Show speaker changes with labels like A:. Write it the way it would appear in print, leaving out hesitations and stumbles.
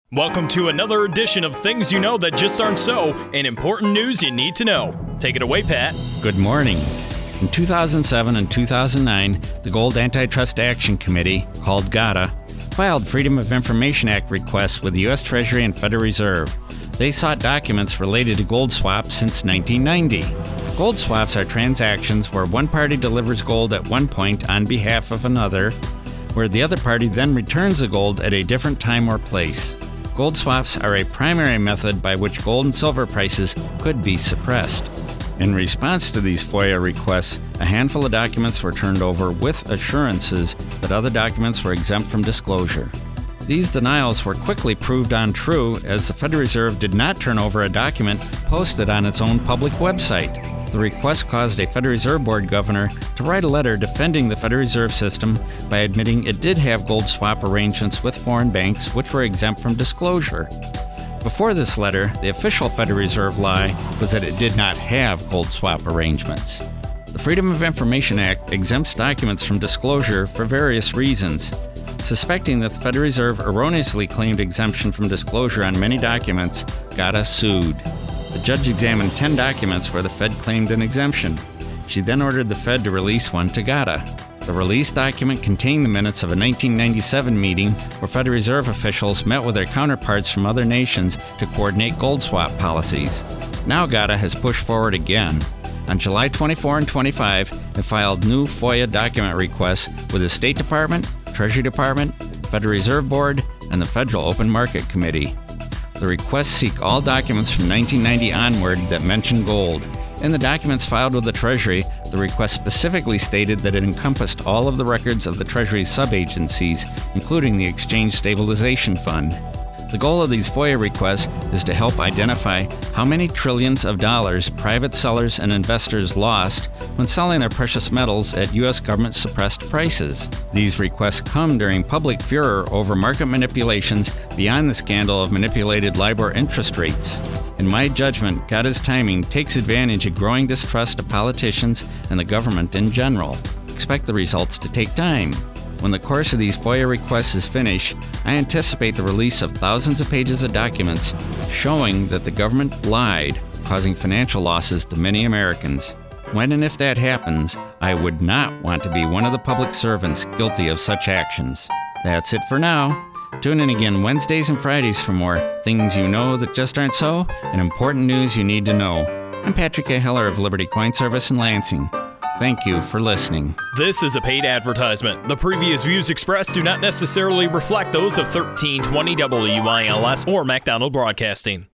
A: Welcome to another edition of Things You Know That Just Aren't So, and important news you need to know. Take it away, Pat.
B: Good morning. In 2007 and 2009, the Gold Antitrust Action Committee, called GATA, filed Freedom of Information Act requests with the U.S. Treasury and Federal Reserve. They sought documents related to gold swaps since 1990. Gold swaps are transactions where one party delivers gold at one point on behalf of another, where the other party then returns the gold at a different time or place. Gold swaps are a primary method by which gold and silver prices could be suppressed. In response to these FOIA requests, a handful of documents were turned over with assurances that other documents were exempt from disclosure. These denials were quickly proved untrue, as the Federal Reserve did not turn over a document posted on its own public website. The request caused a Federal Reserve Board governor to write a letter defending the Federal Reserve System by admitting it did have gold swap arrangements with foreign banks which were exempt from disclosure. Before this letter, the official Federal Reserve lie was that it did not have gold swap arrangements. The Freedom of Information Act exempts documents from disclosure for various reasons. Suspecting that the Federal Reserve erroneously claimed exemption from disclosure on many documents, GATA sued. The judge examined 10 documents where the Fed claimed an exemption. She then ordered the Fed to release one to GATA. The release document contained the minutes of a 1997 meeting where Federal Reserve officials met with their counterparts from other nations to coordinate gold swap policies. Now GATA has pushed forward again. On July 24 and 25, it filed new FOIA document requests with the State Department, Treasury Department, Federal Reserve Board, and the Federal Open Market Committee. The requests seek all documents from 1990 onward that mention gold. In the documents filed with the Treasury, the request specifically stated that it encompassed all of the records of the Treasury's sub-agencies, including the Exchange Stabilization Fund. The goal of these FOIA requests is to help identify how many trillions of dollars private sellers and investors lost when selling their precious metals at U.S. government-suppressed prices. These requests come during public furor over market manipulations beyond the scandal of manipulated LIBOR interest rates. In my judgment, GATA's timing takes advantage of growing distrust of politicians and the government in general. Expect the results to take time. When the course of these FOIA requests is finished, I anticipate the release of thousands of pages of documents showing that the government lied, causing financial losses to many Americans. When and if that happens, I would not want to be one of the public servants guilty of such actions. That's it for now. Tune in again Wednesdays and Fridays for more Things You Know That Just Aren't So and important news you need to know. I'm Patrick A. Heller of Liberty Coin Service in Lansing. Thank you for listening.
A: This is a paid advertisement. The previous views expressed do not necessarily reflect those of 1320 WILS or MacDonald Broadcasting.